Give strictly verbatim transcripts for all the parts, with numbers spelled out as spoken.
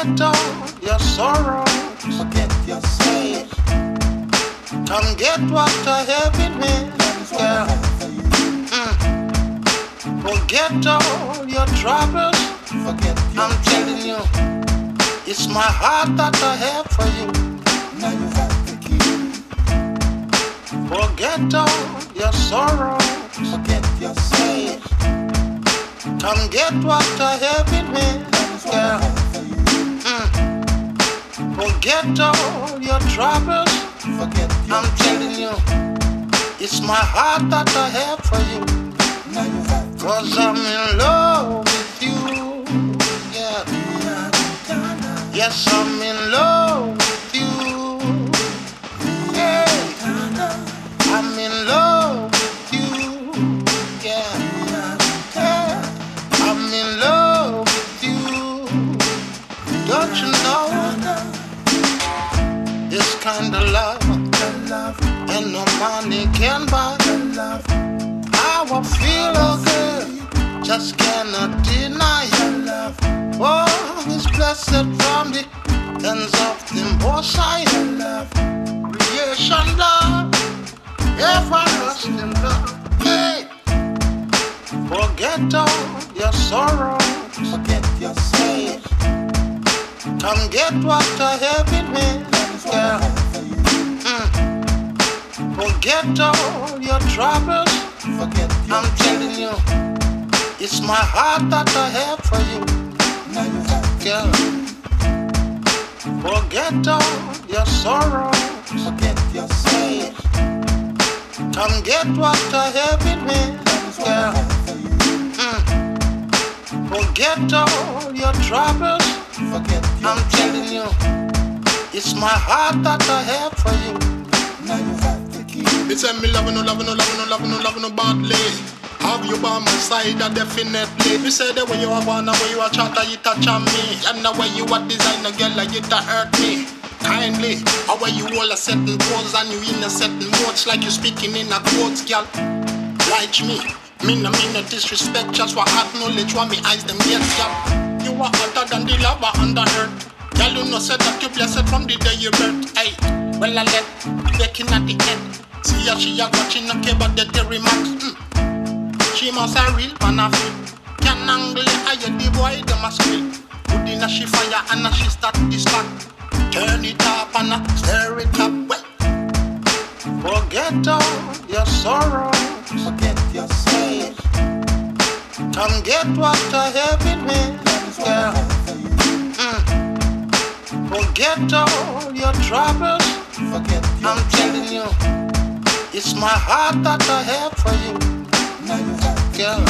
Forget all your sorrows. Forget your sorrows. Come get what I have in me, girl. Mm. Forget all your troubles. Forget your I'm telling you, it's my heart that I have for you. Now you have the key. Forget all your sorrows. Forget your sorrows. Come get what I have in me, girl. Mm. Forget all your troubles. Forget your I'm telling you, it's my heart that I have for you. Now you have the Cause I'm in love with you. Yeah. Yes, I'm in love with you. Yeah. I'm in love with you. Yeah. Yeah. I'm in love with you. Don't you know? This kind of love, and no money can buy. How I feel, oh girl, just cannot deny your love. Oh, it's blessed from the ends of the most high. Creation love, everlasting love. Hey, forget all your sorrows. Forget your sorrows. Come get what I have in me, girl. Mm. Forget all your troubles. Forget your I'm telling you, it's my heart that I have for you, Now you have girl. Forget all your sorrows. Forget your sorrows. Come get what I have in me, girl. Mm. Forget all your troubles. Forget your I'm telling you, it's my heart that I have for you. Now you have the key. Me say me love no, love no, love no, love no, love no badly. Have you by my side, uh, definitely. Me say the way you are one, the way you are chatter, you touch on me. And the way you are designer, girl, like you to hurt me. Kindly, how way you hold a certain pose and you in a certain modes, like you speaking in a quotes, girl. Like me, me no, me no disrespect, just for acknowledge what me eyes them get, girl. You are hotter than the lava under earth. Girl, you know said that you blessed from the day you birth. Hey, well I let baking at the end. See how she a watching no care about the dairy max. Mm. She must a real man of it. Can angle it higher, the boy them a squeal. Put in a she fire and a she start this back. Turn it up and a stir it up. Well, Forget all your sorrows. Forget your sorrows. Come get what I have in me, girl. Mm. Forget all your troubles. Forget your I'm telling you, it's my heart that I have for you, Now you have girl.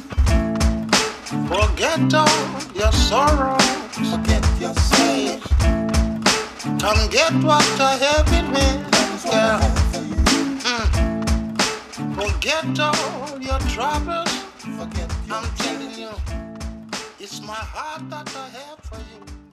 Forget all your sorrows. Forget your sorrows. Come get what I have in me, girl. Mm. Forget all your troubles. Forget your I'm telling you, it's my heart that I have for you.